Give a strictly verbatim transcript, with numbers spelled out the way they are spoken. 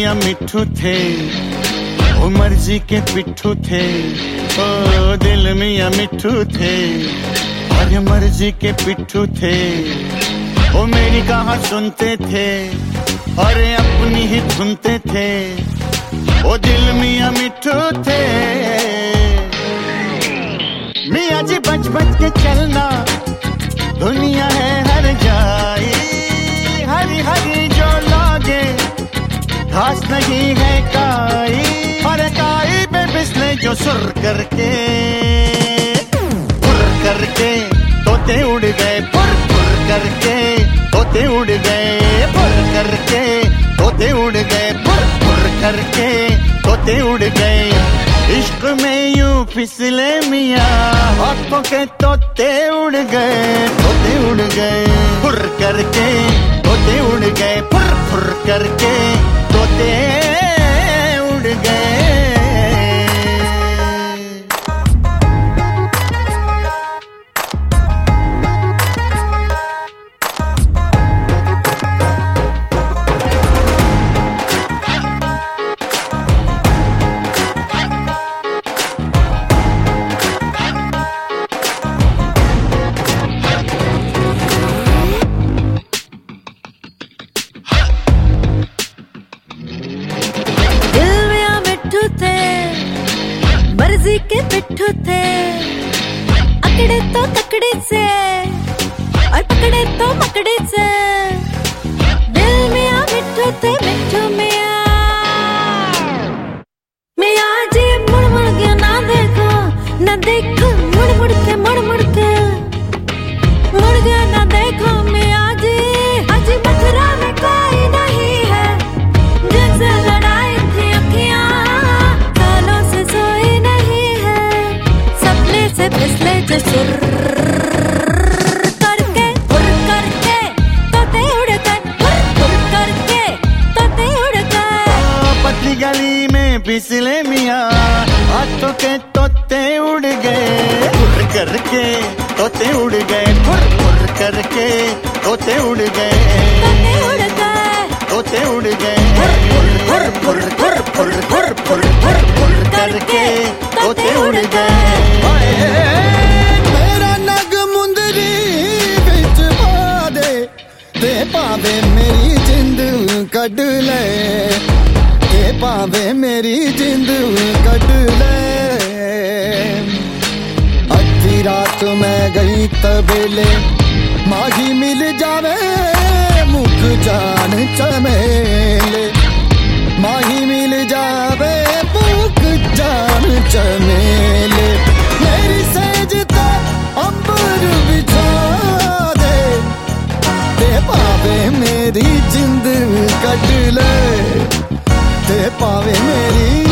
मियाँ मिट्ठू थे, ओ मर्जी के पिट्ठू थे। ओ दिल मियाँ मिट्ठू थे, अरे मर्जी के पिट्ठू थे। ओ मेरी कहाँ सुनते थे, अरे अपनी ही धुनते थे। ओ दिल मियाँ मिट्ठू थे। मियाँ जी बच बच के चलना, दुनिया है हर जाई। हरी हरी जो लागे, घास नहीं है काई। अरे काई पे फिसले जो सुर करके, पुर करके तोते उड़ गए। पुर पुर करके तोते उड़ गए। पुर करके तोते उड़ गए। पुर पुर करके तोते उड़ गए। इश्क में यूं फिसले मियाँ, हाथों के तोते उड़ गए। तोते उड़ गए। पुर करके तोते उड़ गए। पुर पुर करके तोते उड़ गए। मर्जी के पिट्ठू थे, अकड़े तो तकड़े से और पकड़े तो मकड़े से। दिल मियाँ मिट्ठू थे, मिट्ठू मियाँ। मियाँ जी मुड़ मुड़ के ना देखो, ना देखो मुड़ मुड़ के, मुड़ मुड़ के मुड़ गया ना देखो। मियाँ जी आज मथुरा में कोई नहीं है, जिनसे लड़ाई थी अखियाँ, सालों से सोई नहीं है। सपने से फिसले जो सुर करके, पुर करके तोते उड़ गए। पुर पुर करके तोते उड़ गए। पतली गली में फिसले मियाँ, हाथों के तोते उड़ गए। पुर करके तोते उड़ गए। पुर पुर करके तोते उड़ गए। तोते उड़ गए। तोते उड़ गए। पुर पुर पुर पुर पुर पुर पुर पुर पुर करके तोते उड़ गए। मेरा नग मुंदरी बिच पा दे, ते पावे मेरी जिंद कट ले। ते पावे मेरी जिंद कट ले। अद्धी रात मैं गई तबेले, माही मिल जावे मुख जान चमेले। माही मिल जावे मुख जान चमेले। मेरी सेजता अंबर बिछा दे, ते पावे मेरी जिंद कट ले। ते पावे मेरी